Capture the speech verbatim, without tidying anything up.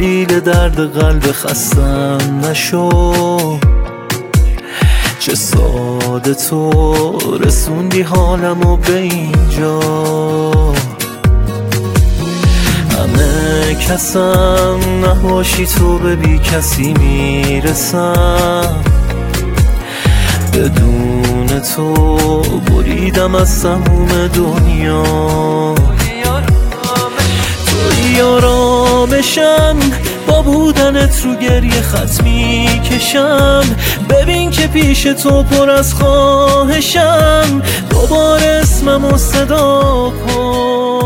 دلیل درد قلب خستم نشو. چه ساده تو رسوندی حالمو به اینجا. همه کسم نباشی تو به بی کسی میرسم. بدون تو بریدم از تموم دنیا. توی آرامشم با بودنت رو گریه خط میکشم. ببین که پیش تو پر از خواهشم. دوباره اسممو صدا کن.